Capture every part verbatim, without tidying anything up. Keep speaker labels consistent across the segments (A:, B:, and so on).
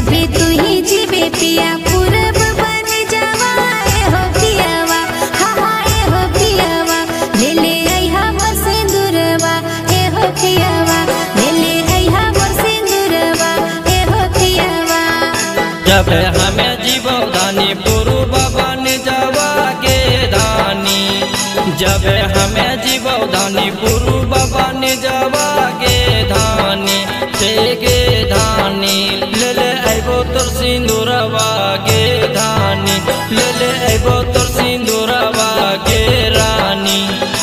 A: भी तू ही जीवे पिया पूरब बन जावा ए हो पियावा हा हा ए हो पियावा ले ले आइहा मोर सिंदूरवा ए हो पियावा ले ले आइहा मोर सिंदूरवा ए हो पियावा।
B: जब हमें जीवो धानी पूरब बन जावा गे धानी जब हमें जीवो धानी पूरब बन जावा गे धानी गे धानी ले ले आइबो तोर सिंदूरवा गे धानी ले ले आइबो तोर सिंदूरवा गे रानी।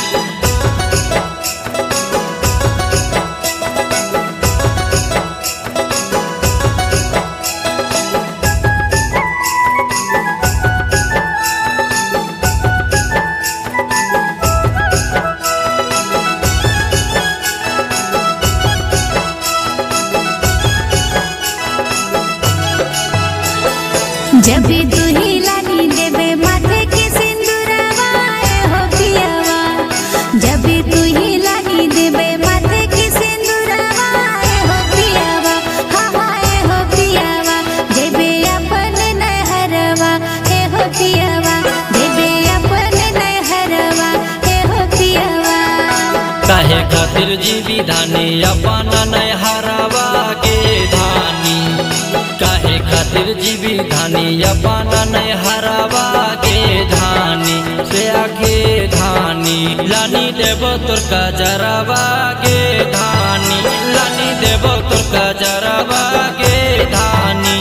A: जब भी तू ही लानी देवे माथे के सिंदूरवा ए हो पियावा जब भी तू ही लानी देवे माथे के सिंदूरवा ए हो पियावा हा हा ए हो पियावा देवे अपन नहरवा ए हो पियावा देवे अपन नहरवा ए हो पियावा।
B: काहे खातिर जीवी धानी अपन नहरवा गे धानी काहे खातिर जीवी धानी अपन नहरवा गे धानी से आगे धानी लानी देव तोर कजरवा गे धानी लानी देव तोर कजरवा गे धानी।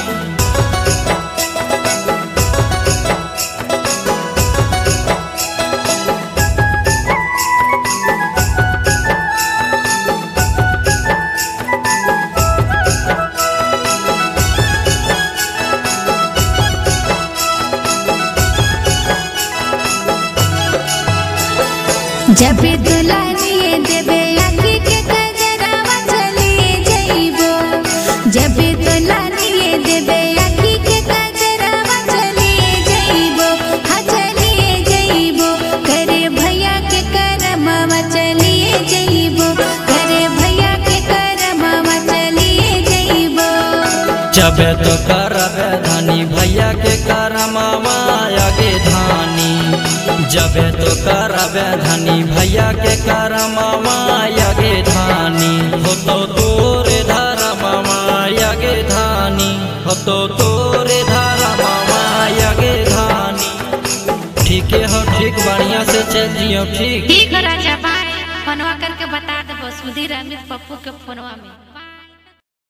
A: जब भी दुल्हनिए देवे आँखी के कजरवा चलिए जइबो जब भी दुल्हनिए देवे आँखी के कजरवा चलिए जइबो हाँ चलिए जइबो करे भैया के करमवा चलिए जइबो करे भैया के करमवा चलिए जइबो।
B: जब तो करबे धानी भैया के करमवा आगे धानी जब तो करबे धानी भैया के करमवा आगे धानी हो तो तोरे धरमवा आगे धानी हो तो तोरे धरमवा आगे धानी। ठीक है हो ठीक बढ़िया से चल जियो ठीक
C: ठीक है राजा बाय फोनवा करके बता देबो सुधीर अमित पप्पू के फोनवा में।